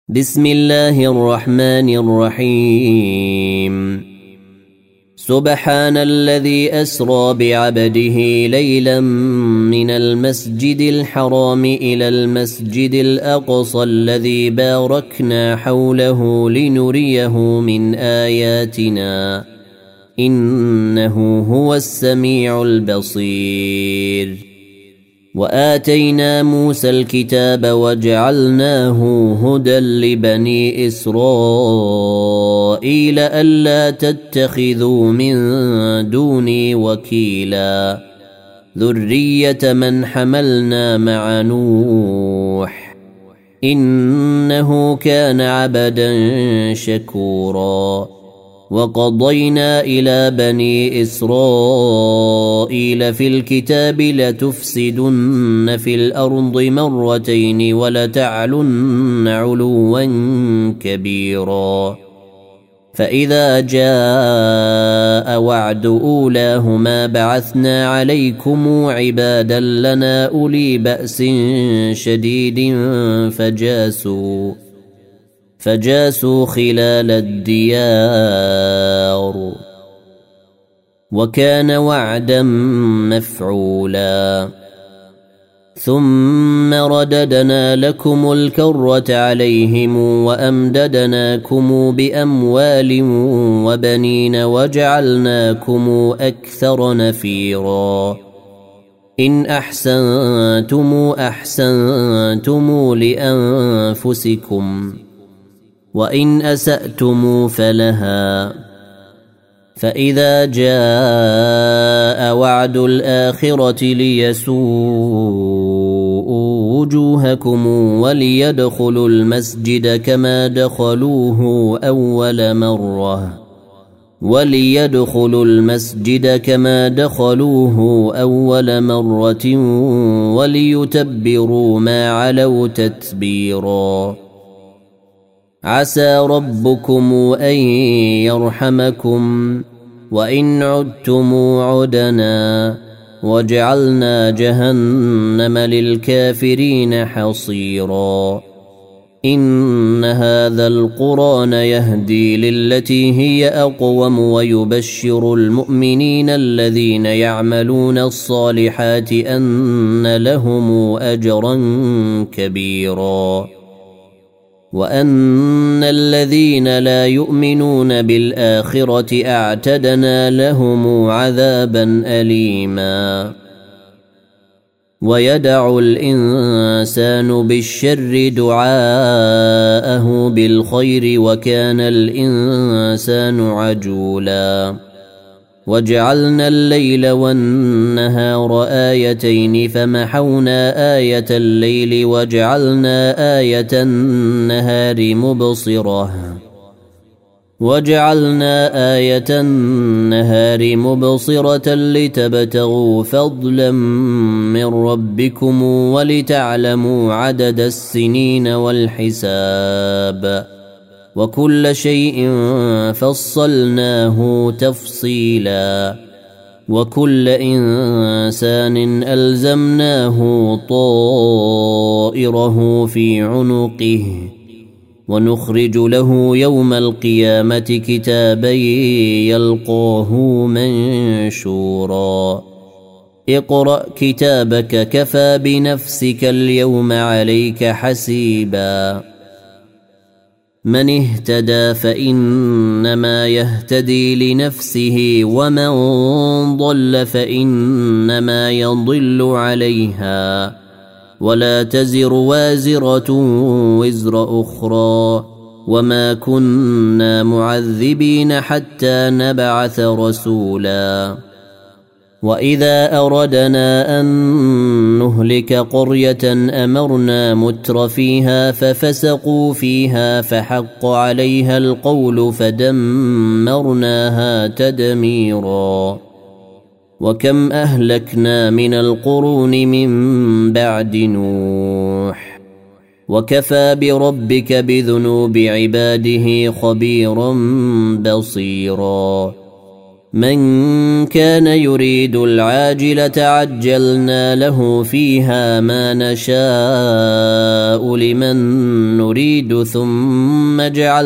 بسم الله الرحمن الرحيم سبحان الذي أسرى بعبده ليلا من المسجد الحرام إلى المسجد الأقصى الذي باركنا حوله لنريه من آياتنا إنه هو السميع البصير وآتينا موسى الكتاب وجعلناه هدى لبني إسرائيل ألا تتخذوا من دوني وكيلا ذرية من حملنا مع نوح إنه كان عبدا شكورا وقضينا إلى بني إسرائيل في الكتاب لتفسدن في الأرض مرتين ولتعلن علوا كبيرا فإذا جاء وعد أولاهما بعثنا عليكم عبادا لنا أولي بأس شديد فجاسوا خلال الديار وكان وعدا مفعولا ثم رددنا لكم الكرة عليهم وأمددناكم بأموال وبنين وجعلناكم أكثر نفيرا إن أحسنتم لأنفسكم وإن أسأتم فلها فإذا جاء وعد الآخرة ليسوءوا وجوهكم وليدخلوا المسجد كما دخلوه أول مرة وليتبروا ما علوا تتبيرا عسى ربكم أن يرحمكم وإن عدتم عدنا وجعلنا جهنم للكافرين حصيرا إن هذا القرآن يهدي للتي هي أقوم ويبشر المؤمنين الذين يعملون الصالحات أن لهم أجرا كبيرا وأن الذين لا يؤمنون بالآخرة أعتدنا لهم عذابا أليما ويدع الإنسان بالشر دعاءه بالخير وكان الإنسان عجولا وجعلنا الليل والنهار آيتين فمحونا آية الليل وجعلنا آية النهار مبصرة لتبتغوا فضلا من ربكم ولتعلموا عدد السنين والحساب وكل شيء فصلناه تفصيلا وكل إنسان ألزمناه طائره في عنقه ونخرج له يوم القيامة كتابا يلقاه منشورا اقرأ كتابك كفى بنفسك اليوم عليك حسيبا من اهتدى فإنما يهتدي لنفسه ومن ضل فإنما يضل عليها ولا تزر وازرة وزر أخرى وما كنا معذبين حتى نبعث رسولا وإذا أردنا أن نهلك قرية أمرنا متر فيها ففسقوا فيها فحق عليها القول فدمرناها تدميرا وكم أهلكنا من القرون من بعد نوح وكفى بربك بذنوب عباده خبيرا بصيرا من كان يريد العاجلة عجلنا له فيها ما نشاء لمن نريد ثم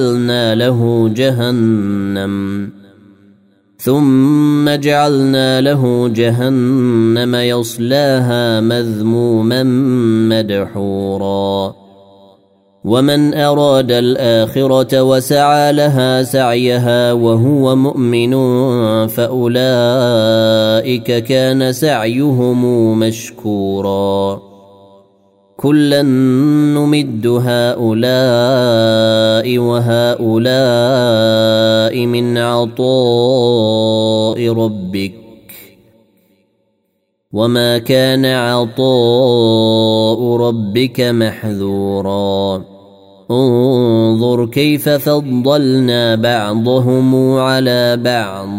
جعلنا له جهنم يصلاها مذموما مدحورا ومن أراد الآخرة وسعى لها سعيها وهو مؤمن فأولئك كان سعيهم مشكورا كلا نمد هؤلاء وهؤلاء من عطاء ربك وما كان عطاء ربك محذورا انظر كيف فضلنا بعضهم على بعض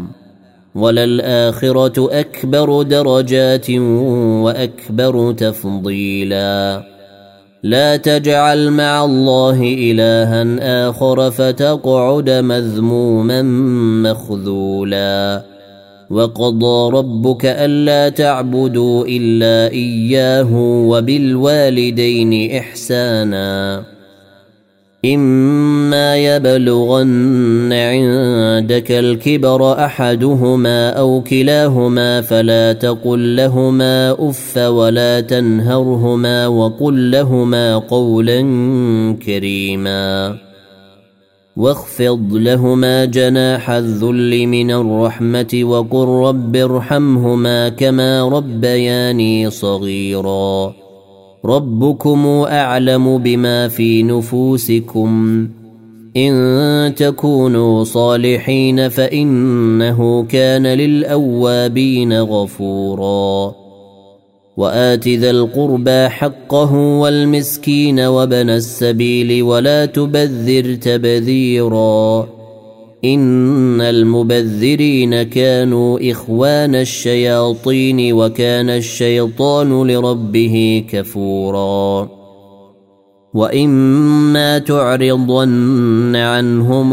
وللآخرة أكبر درجات وأكبر تفضيلا لا تجعل مع الله إلها آخر فتقعد مذموما مخذولا وقضى ربك ألا تعبدوا إلا إياه وبالوالدين إحسانا إما يبلغن عندك الكبر أحدهما أو كلاهما فلا تقل لهما أف ولا تنهرهما وقل لهما قولا كريما واخفض لهما جناح الذل من الرحمة وقل رب ارحمهما كما ربياني صغيرا ربكم أعلم بما في نفوسكم إن تكونوا صالحين فإنه كان للأوابين غفورا وآت ذا القربى حقه والمسكين وابن السبيل ولا تبذر تبذيرا إن المبذرين كانوا إخوان الشياطين وكان الشيطان لربه كفورا وإما تعرضن عنهم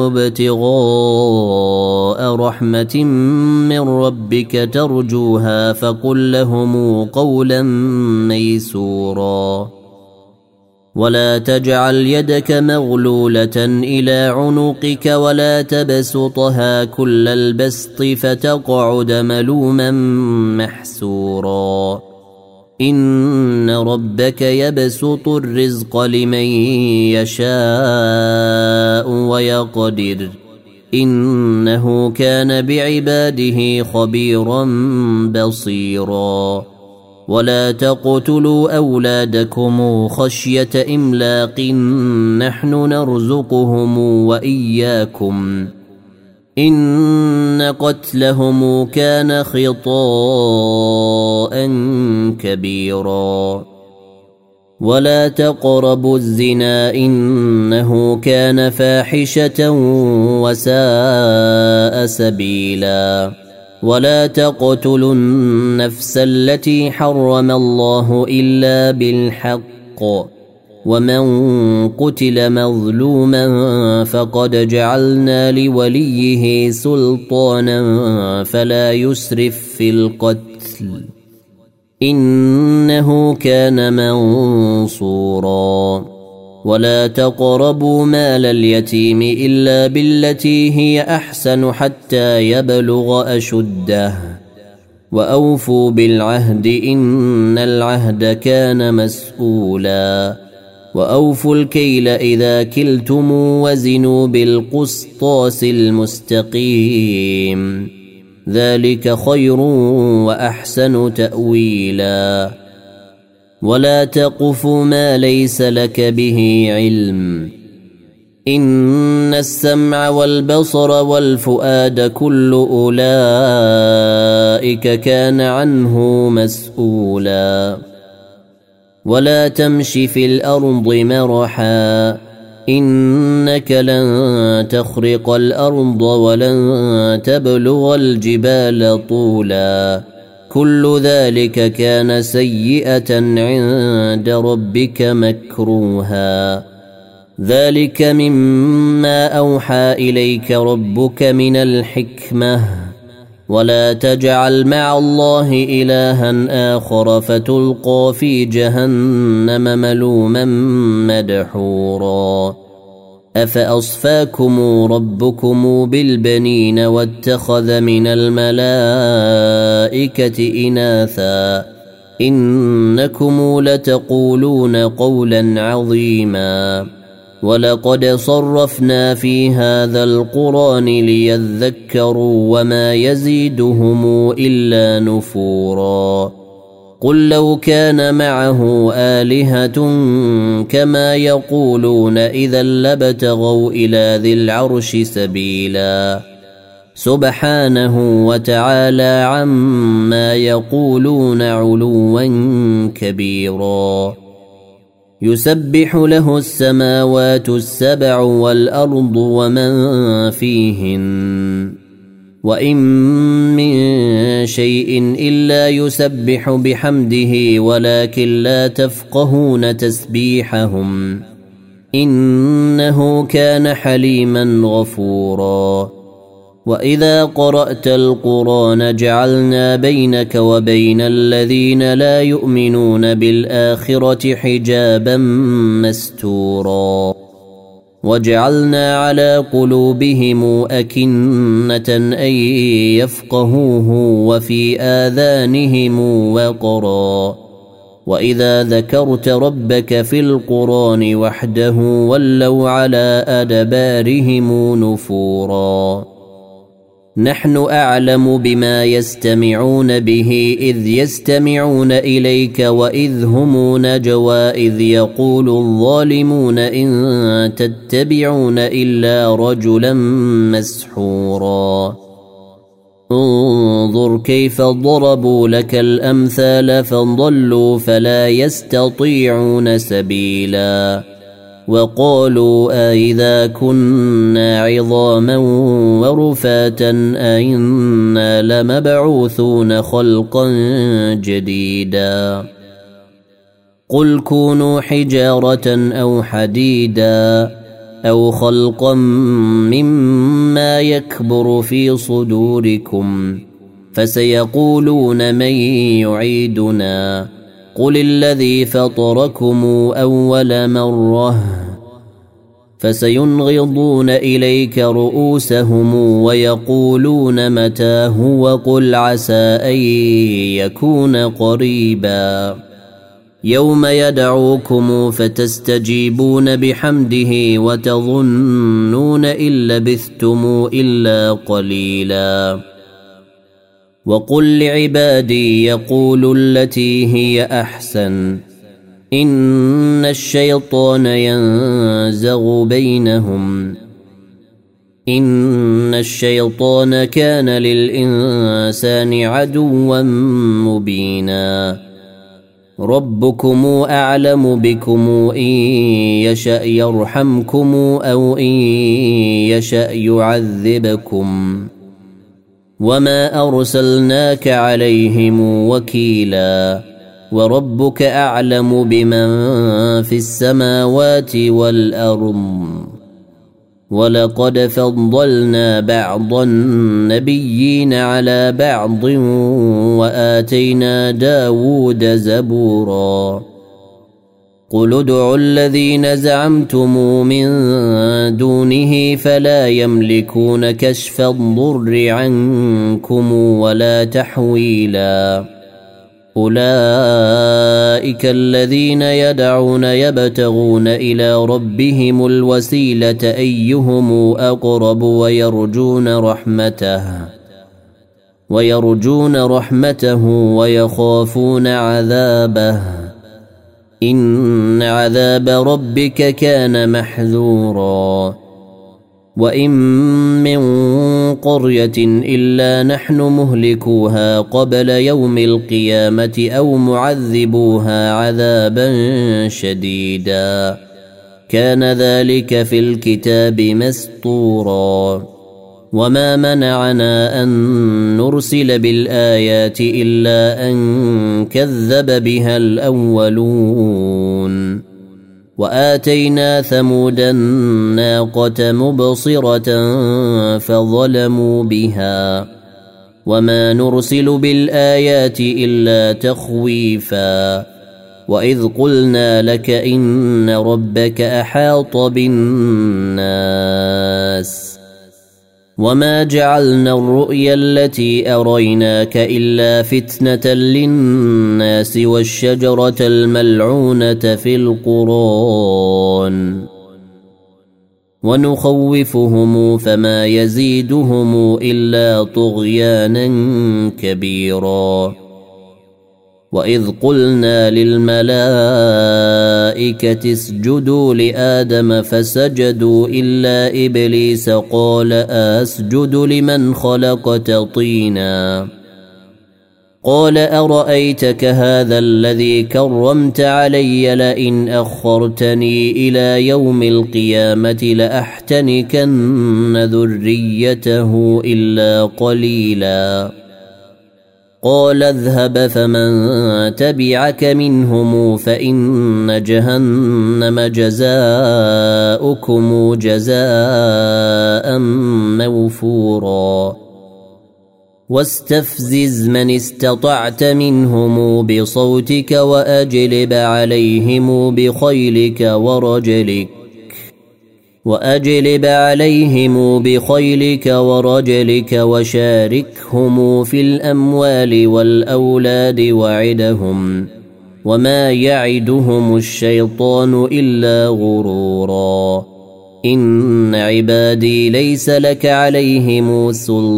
ابتغاء رحمة من ربك ترجوها فقل لهم قولا ميسورا ولا تجعل يدك مغلولة إلى عنقك ولا تبسطها كل البسط فتقعد ملوما محسورا إن ربك يبسط الرزق لمن يشاء ويقدر إنه كان بعباده خبيرا بصيرا ولا تقتلوا أولادكم خشية إملاق نحن نرزقهم وإياكم إن قتلهم كان خطاء كبيرا ولا تقربوا الزنا إنه كان فاحشة وساء سبيلا ولا تقتلوا النفس التي حرم الله إلا بالحق ومن قتل مظلوما فقد جعلنا لوليه سلطانا فلا يسرف في القتل إنه كان منصورا ولا تقربوا مال اليتيم إلا بالتي هي أحسن حتى يبلغ أشده وأوفوا بالعهد إن العهد كان مسؤولا وأوفوا الكيل إذا كلتم وزنوا بالقسطاس المستقيم ذلك خير وأحسن تأويلا ولا تقف ما ليس لك به علم إن السمع والبصر والفؤاد كل أولئك كان عنه مسؤولا ولا تمش في الأرض مرحا إنك لن تخرق الأرض ولن تبلغ الجبال طولا كل ذلك كان سيئة عند ربك مكروها ذلك مما أوحى إليك ربك من الحكمة ولا تجعل مع الله إلها آخر فتلقى في جهنم ملوما مدحورا أفأصفاكم ربكم بالبنين واتخذ من الملائكة إناثا إنكم لتقولون قولا عظيما ولقد صرفنا في هذا القرآن ليذكروا وما يزيدهم إلا نفورا قل لو كان معه آلهة كما يقولون إذا لابتغوا إلى ذي العرش سبيلا سبحانه وتعالى عما يقولون علوا كبيرا يسبح له السماوات السبع والأرض ومن فيهن وإن من شيء إلا يسبح بحمده ولكن لا تفقهون تسبيحهم إنه كان حليما غفورا وإذا قرأت القرآن جعلنا بينك وبين الذين لا يؤمنون بالآخرة حجابا مستورا وجعلنا على قلوبهم أكنة أن يفقهوه وفي آذانهم وقرا وإذا ذكرت ربك في القرآن وحده ولوا على أدبارهم نفورا نحن أعلم بما يستمعون به إذ يستمعون إليك وإذ هم نجوى إذ يقول الظالمون إن تتبعون إلا رجلا مسحورا انظر كيف ضربوا لك الأمثال فضلوا فلا يستطيعون سبيلا وقالوا أئذا كنا عظاما ورفاتا أئنا لمبعوثون خلقا جديدا قل كونوا حجارة أو حديدا أو خلقا مما يكبر في صدوركم فسيقولون من يعيدنا قل الذي فطركم أول مرة فسينغضون إليك رؤوسهم ويقولون متى هو قل عسى أن يكون قريبا يوم يدعوكم فتستجيبون بحمده وتظنون إن لبثتم إلا قليلا وقل لعبادي يقولوا التي هي أحسن إن الشيطان ينزغ بينهم إن الشيطان كان للإنسان عدوا مبينا ربكم أعلم بكم إن يشأ يرحمكم أو إن يشأ يعذبكم وما أرسلناك عليهم وكيلا وربك أعلم بمن في السماوات والأرض ولقد فضلنا بعض النبيين على بعض وآتينا داود زبورا قل ادعوا الذين زعمتم من دونه فلا يملكون كشف الضر عنكم ولا تحويلا أولئك الذين يدعون يبتغون إلى ربهم الوسيلة أيهم أقرب ويرجون رحمته ويخافون عذابه إن عذاب ربك كان محذورا وإن من قرية إلا نحن مهلكوها قبل يوم القيامة أو معذبوها عذابا شديدا كان ذلك في الكتاب مسطورا وما منعنا أن نرسل بالآيات إلا أن كذب بها الأولون وآتينا ثمود الناقة مبصرة فظلموا بها وما نرسل بالآيات إلا تخويفا وإذ قلنا لك إن ربك أحاط بالناس وما جعلنا الرؤيا التي أريناك إلا فتنة للناس والشجرة الملعونة في القرآن ونخوفهم فما يزيدهم إلا طغيانا كبيرا وإذ قلنا للملائكة اسجدوا لآدم فسجدوا إلا إبليس قال أسجد لمن خلقت طينا قال أرأيتك هذا الذي كرمت علي لئن أخرتني إلى يوم القيامة لأحتنكن ذريته إلا قليلا قال اذهب فمن تبعك منهم فإن جهنم جزاؤكم جزاء موفورا واستفزز من استطعت منهم بصوتك وأجلب عليهم بخيلك ورجلك وشاركهم في الأموال والأولاد وعدهم وما يعدهم الشيطان إلا غرورا إن عبادي ليس لك عليهم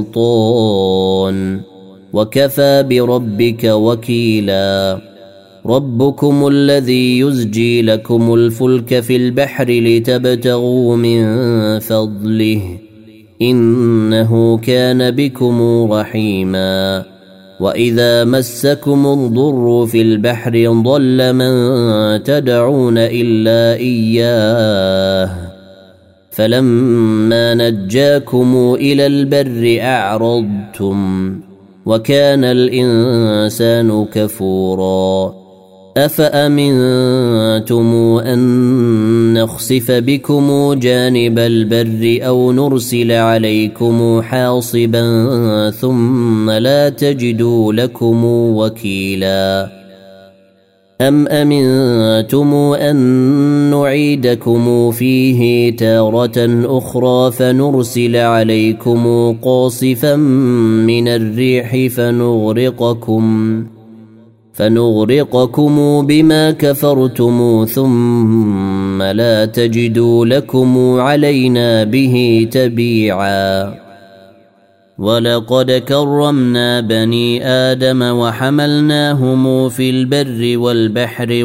سلطان وكفى بربك وكيلا ربكم الذي يزجي لكم الفلك في البحر لتبتغوا من فضله إنه كان بكم رحيما وإذا مسكم الضر في البحر ضل من تدعون إلا إياه فلما نجاكم إلى البر أعرضتم وكان الإنسان كفورا أفأمنتم أن نخسف بكم جانب البر أو نرسل عليكم حاصبا ثم لا تجدوا لكم وكيلا أم أمنتم أن نعيدكم فيه تارة أخرى فنرسل عليكم قاصفا من الريح فنغرقكم بما كفرتم ثم لا تجدوا لكم علينا به تبيعا ولقد كرمنا بني آدم وحملناهم في البر والبحر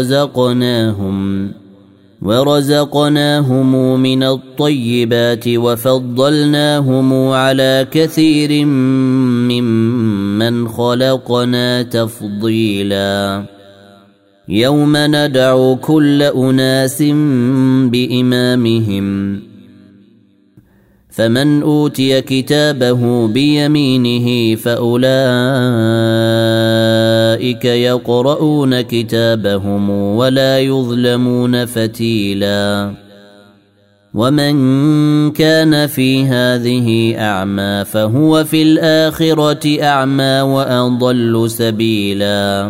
ورزقناهم من الطيبات وفضلناهم على كثير ممن خلقنا تفضيلا يوم ندعو كل أناس بإمامهم فمن أوتي كتابه بيمينه فأولئك يقرؤون كتابهم ولا يظلمون فتيلا ومن كان في هذه أعمى فهو في الآخرة أعمى وأضل سبيلا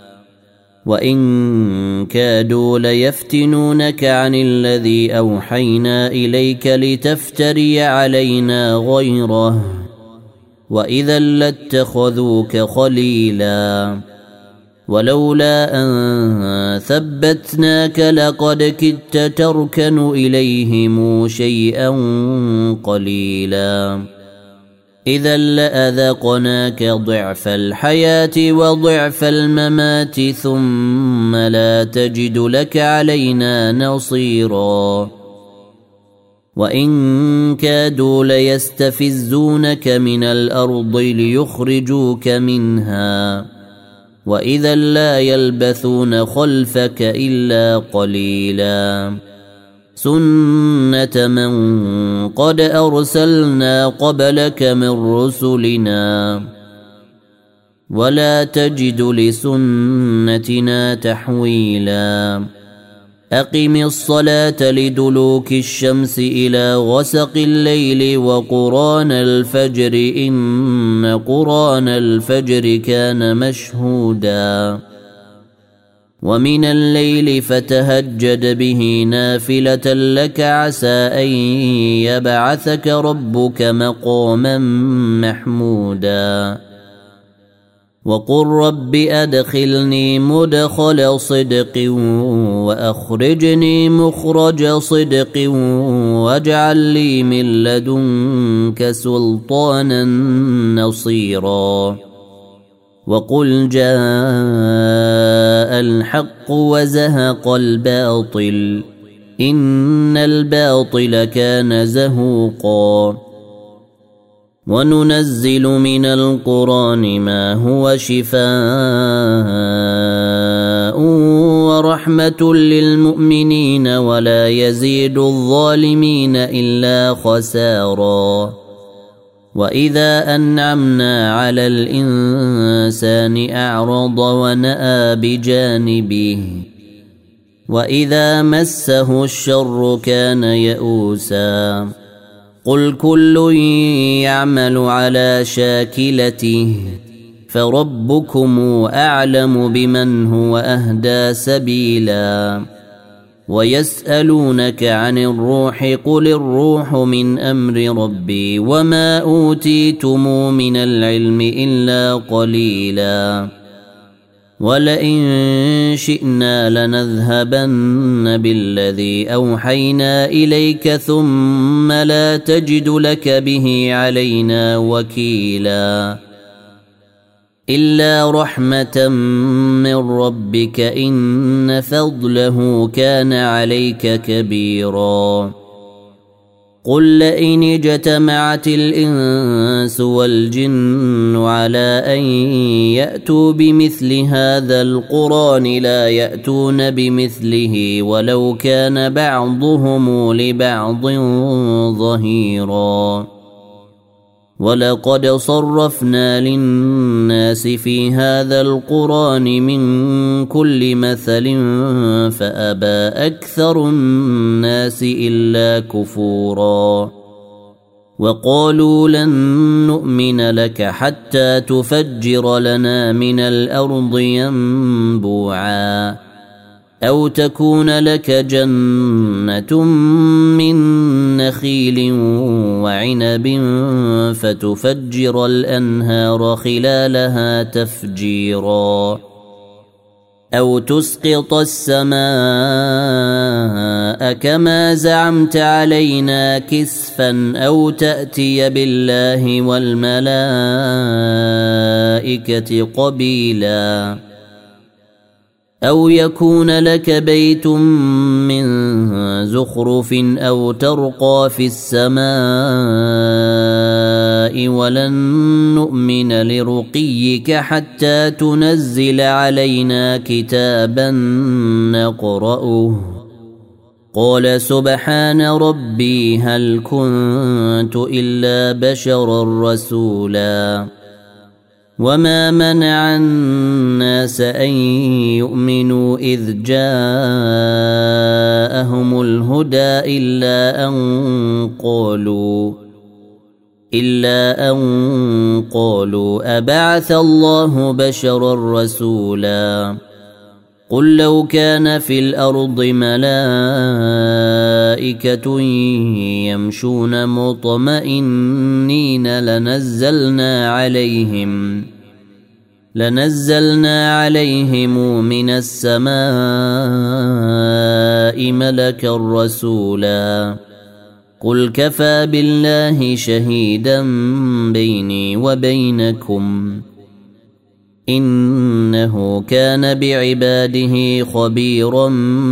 وإن كادوا ليفتنونك عن الذي أوحينا إليك لتفتري علينا غيره وإذا لاتخذوك خليلا ولولا أن ثبتناك لقد كدت تركن إليهم شيئا قليلا إذا لأذقناك ضعف الحياة وضعف الممات ثم لا تجد لك علينا نصيرا وإن كادوا ليستفزونك من الأرض ليخرجوك منها وإذا لا يلبثون خلفك إلا قليلا سنة من قد أرسلنا قبلك من رسلنا ولا تجد لسنتنا تحويلا أقم الصلاة لدلوك الشمس إلى غسق الليل وقرآن الفجر إن قرآن الفجر كان مشهودا ومن الليل فتهجد به نافلة لك عسى أن يبعثك ربك مقاما محمودا وقل رب أدخلني مدخل صدق وأخرجني مخرج صدق واجعل لي من لدنك سلطانا نصيرا وقل جاء الحق وزهق الباطل إن الباطل كان زهوقا وننزل من القرآن ما هو شفاء ورحمة للمؤمنين ولا يزيد الظالمين إلا خسارا وإذا أنعمنا على الإنسان أعرض ونأى بجانبه وإذا مسه الشر كان يئوسا قل كل يعمل على شاكلته فربكم أعلم بمن هو أهدى سبيلا ويسألونك عن الروح قل الروح من أمر ربي وما أوتيتم من العلم إلا قليلا ولئن شئنا لنذهبن بالذي أوحينا إليك ثم لا تجد لك به علينا وكيلا إلا رحمة من ربك إن فضله كان عليك كبيرا قل لئن اجتمعت الإنس والجن على أن يأتوا بمثل هذا القرآن لا يأتون بمثله ولو كان بعضهم لبعض ظهيرا ولقد صرفنا للناس في هذا القرآن من كل مثل فأبى أكثر الناس إلا كفورا وقالوا لن نؤمن لك حتى تفجر لنا من الأرض ينبوعا أو تكون لك جنة من نخيل وعنب فتفجر الأنهار خلالها تفجيرا أو تسقط السماء كما زعمت علينا كسفا أو تأتي بالله والملائكة قبيلا أو يكون لك بيت من زخرف أو ترقى في السماء ولن نؤمن لرقيك حتى تنزل علينا كتابا نقرأه قال سبحان ربي هل كنت إلا بشرا رسولا وما منع الناس أن يؤمنوا إذ جاءهم الهدى إلا أن قالوا أبعث الله بشرا رسولا قل لو كان في الأرض ملائكة يمشون مطمئنين لنزلنا عليهم من السماء ملكا رسولا قل كفى بالله شهيدا بيني وبينكم إنه كان بعباده خبيرا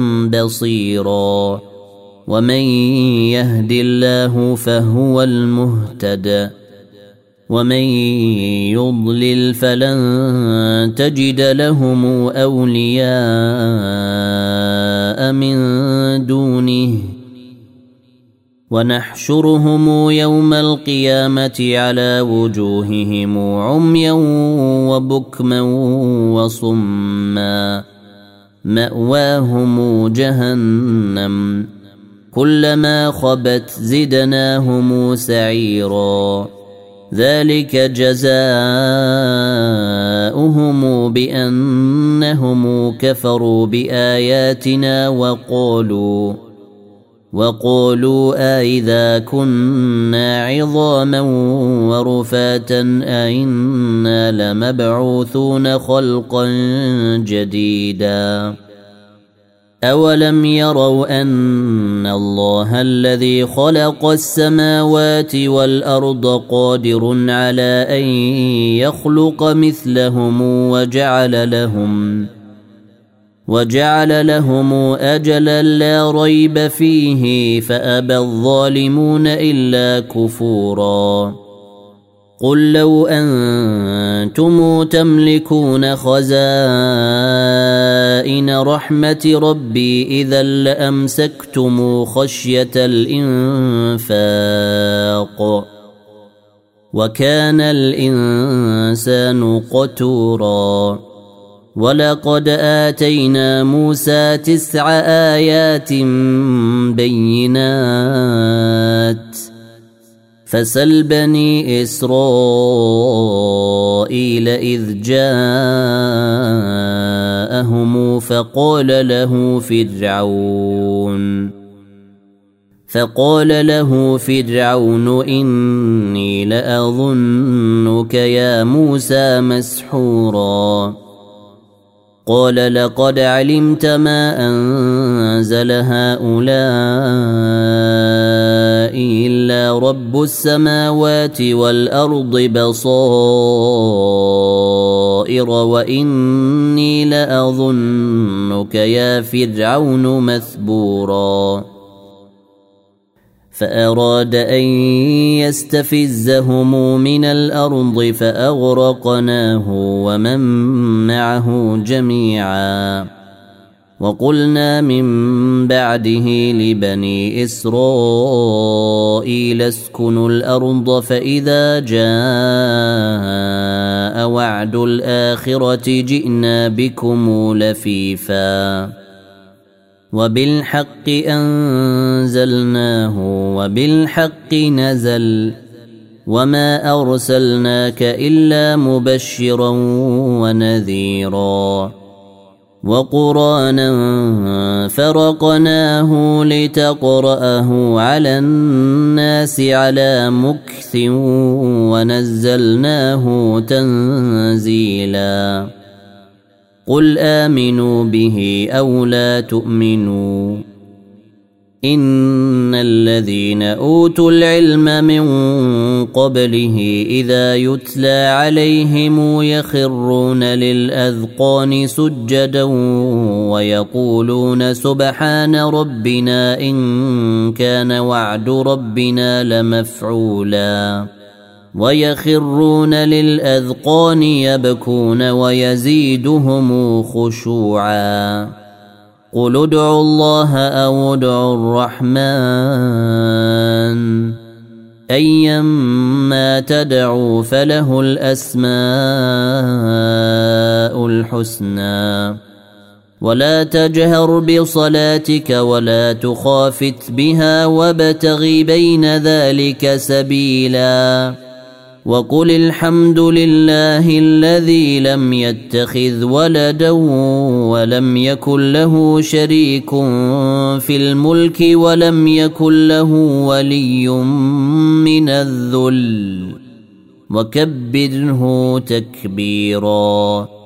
بصيرا ومن يهد الله فهو المهتد ومن يضلل فلن تجد لهم أولياء من دونه ونحشرهم يوم القيامة على وجوههم عميا وبكما وصما مأواهم جهنم كلما خبت زدناهم سعيرا ذلك جزاؤهم بأنهم كفروا بآياتنا وقالوا أإذا كنا عظاما ورفاتا أإنا لمبعوثون خلقا جديدا أولم يروا أن الله الذي خلق السماوات والأرض قادر على أن يخلق مثلهم وجعل لهم أجلا لا ريب فيه فأبى الظالمون إلا كفورا قل لو أنتم تملكون خزائن رحمة ربي إذا لأمسكتم خشية الإنفاق وكان الإنسان قتورا ولقد آتينا موسى 9 آيات بينات فسل بني إسرائيل إذ جاءهم فقال له فرعون إني لأظنك يا موسى مسحورا قال لقد علمت ما أنزل هؤلاء إلا رب السماوات والأرض بصائر وإني لأظنك يا فرعون مثبورا فأراد أن يستفزهم من الأرض فأغرقناه ومن معه جميعا وقلنا من بعده لبني إسرائيل اسكنوا الأرض فإذا جاء وعد الآخرة جئنا بكم لفيفا وبالحق أنزلناه وبالحق نزل وما أرسلناك إلا مبشرا ونذيرا وقرآنا فرقناه لتقرأه على الناس على مكث ونزلناه تنزيلا قل آمنوا به أو لا تؤمنوا إن الذين أوتوا العلم من قبله إذا يتلى عليهم يخرون للأذقان سجدا ويقولون سبحان ربنا إن كان وعد ربنا لمفعولا ويخرون للأذقان يبكون ويزيدهم خشوعا قل ادعوا الله أو ادعوا الرحمن أيما تدعوا فله الأسماء الحسنى ولا تجهر بصلاتك ولا تخافت بها وابتغ بين ذلك سبيلا وقل الحمد لله الذي لم يتخذ ولدا ولم يكن له شريك في الملك ولم يكن له ولي من الذل وكبره تكبيرا